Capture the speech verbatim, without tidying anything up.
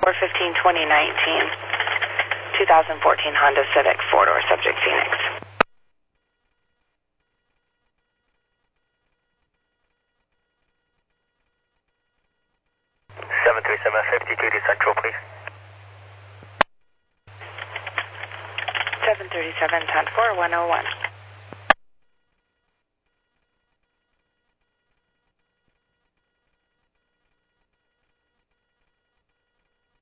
four fifteen twenty nineteen, twenty fourteen Honda Civic, four-door, subject Phoenix. seven three seven fifty-two to Central, please. seven thirty-seven ten four one oh one.